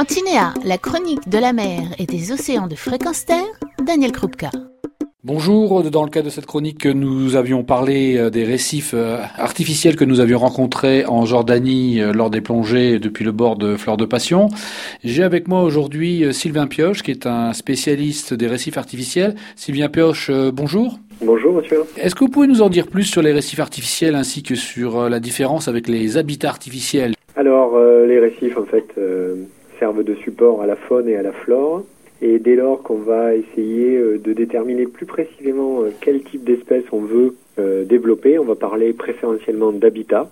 Tinea, la chronique de la mer et des océans de Fréquence Terre, Daniel Krupka. Bonjour, dans le cadre de cette chronique, nous avions parlé des récifs artificiels que nous avions rencontrés en Jordanie lors des plongées depuis le bord de Fleur de Passion. J'ai avec moi aujourd'hui Sylvain Pioche, qui est un spécialiste des récifs artificiels. Sylvain Pioche, bonjour. Bonjour monsieur. Est-ce que vous pouvez nous en dire plus sur les récifs artificiels ainsi que sur la différence avec les habitats artificiels ? Alors les récifs en fait servent de support à la faune et à la flore. Et dès lors qu'on va essayer de déterminer plus précisément quel type d'espèce on veut développer, on va parler préférentiellement d'habitat.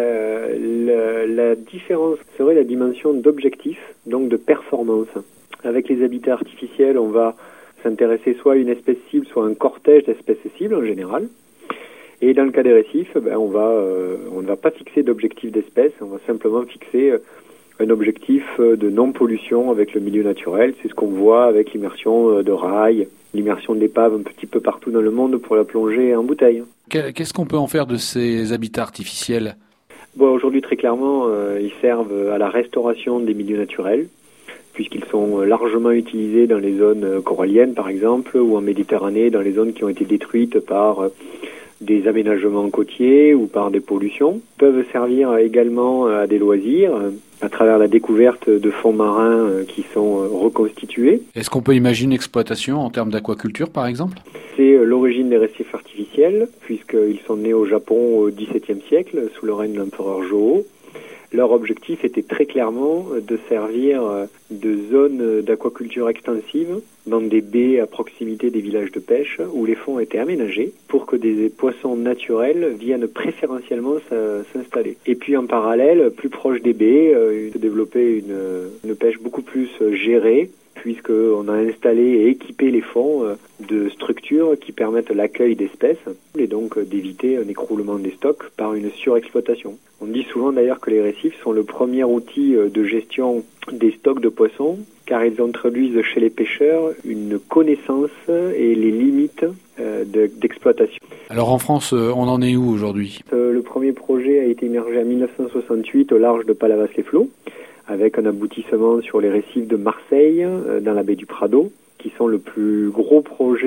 La différence serait la dimension d'objectif, donc de performance. Avec les habitats artificiels, on va s'intéresser soit à une espèce cible, soit à un cortège d'espèces cibles en général. Et dans le cas des récifs, on ne va pas fixer d'objectif d'espèce, on va simplement fixer un objectif de non-pollution avec le milieu naturel. C'est ce qu'on voit avec l'immersion de rails, l'immersion de l'épave un petit peu partout dans le monde pour la plongée en bouteille. Qu'est-ce qu'on peut en faire de ces habitats artificiels ? Aujourd'hui, très clairement, ils servent à la restauration des milieux naturels, puisqu'ils sont largement utilisés dans les zones coralliennes, par exemple, ou en Méditerranée, dans les zones qui ont été détruites par des aménagements côtiers ou par des pollutions. Ils peuvent servir également à des loisirs, à travers la découverte de fonds marins qui sont reconstitués. Est-ce qu'on peut imaginer une exploitation en termes d'aquaculture, par exemple ? C'est l'origine des récifs artificiels, puisqu'ils sont nés au Japon au XVIIe siècle, sous le règne de l'empereur Jō. Leur objectif était très clairement de servir de zones d'aquaculture extensive dans des baies à proximité des villages de pêche où les fonds étaient aménagés pour que des poissons naturels viennent préférentiellement s'installer. Et puis en parallèle, plus proche des baies, se développer une pêche beaucoup plus gérée, puisqu'on a installé et équipé les fonds de structures qui permettent l'accueil d'espèces et donc d'éviter un écroulement des stocks par une surexploitation. On dit souvent d'ailleurs que les récifs sont le premier outil de gestion des stocks de poissons car ils introduisent chez les pêcheurs une connaissance et les limites d'exploitation. Alors en France, on en est où aujourd'hui ? Le premier projet a été immergé en 1968 au large de Palavas-les-Flots, avec un aboutissement sur les récifs de Marseille, dans la baie du Prado, qui sont un des plus gros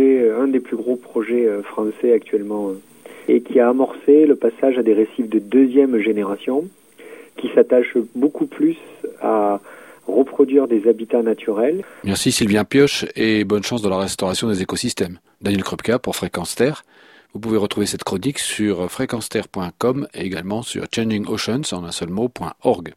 projets français actuellement, et qui a amorcé le passage à des récifs de deuxième génération, qui s'attachent beaucoup plus à reproduire des habitats naturels. Merci Sylvain Pioche et bonne chance dans la restauration des écosystèmes. Daniel Krupka pour Fréquence Terre. Vous pouvez retrouver cette chronique sur fréquenceterre.com et également sur changingoceans en un seul mot.org.